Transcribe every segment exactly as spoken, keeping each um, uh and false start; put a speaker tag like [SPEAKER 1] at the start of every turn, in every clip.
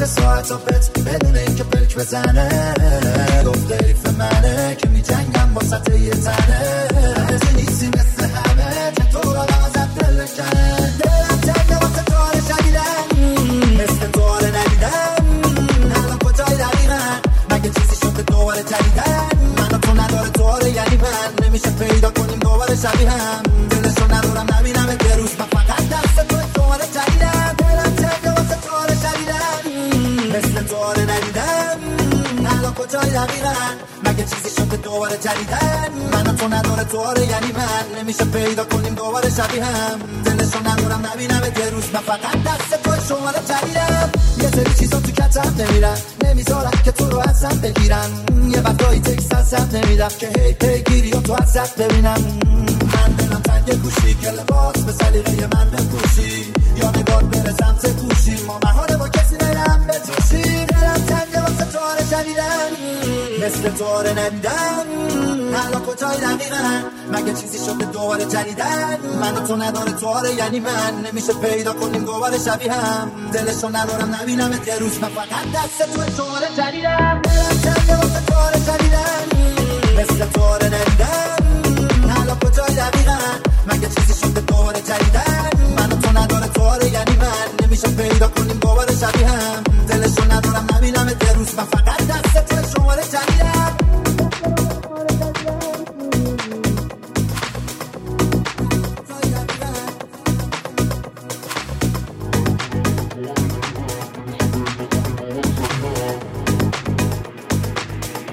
[SPEAKER 1] ساعت و پت بدون اینکه پلک بزنه گفت حریف منه که می جنگم با سطح یه تنه همه نیستی مثل همه که تو را لازم دل کنه دلم تنگه واسه تو آره شدیدن مثل تو آره ندیدن الان کجای دقیقا مگه چیزی شده دوباره جدیدن من و تو نداره تو آره یعنی من نمیشه پیدا کنیم دوباره شبیه هم دلشو ندارم نبینم یه روز من فقط دست تو دوباره جدیدن دلم تنگه واسه تو آره شدیدن مثل تو آره ندیدن الان کجای دقیقا مگه چیزی شده دوباره جدیدن من و تو نداره تو آره یعنی من نمیشه پیدا کنیم دوباره شبیه هم دلشو ندارم نبینم یه روز من فقط دست تو شماره جدیدم یه سری چیزا تو کتم نمیرن نمیذارم که تو رو ازم بگیرن یه وقتایی تکست ازم نمیدم که هی پیگیری و تو ازت ببینم من دلم تنگ گوشی که لباس به سلیقه من بپوشی یا نگار بره سمت گوشی ما بهانه با کسی نرم بتوشی دلم تنگ واسه تو آره جدیدن مثل تو آره ندیدن الان کجای دقیقا مگه چیزی شده دوباره جدیدن من و تو نداره تو آره یعنی من نمیشه پیدا کنیم دوباره شبیه هم دلشو ندارم نبینم یه روز من فقط دست تو دوباره جدیدن دلم تنگ واسه تو آره جدیدن مثل تو آره ندیدن الان کجای دقیقا مگه چیزی شده دوباره جدیدن من و تو نداره تو آره یعنی من نمیشه پیدا کنیم دوباره شبیه هم دلشو ندارم نبینم یه روز من فقط دست تو شماره جدیدن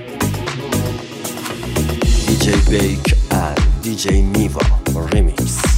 [SPEAKER 2] دی جی Bake and دی جی Niva Remix.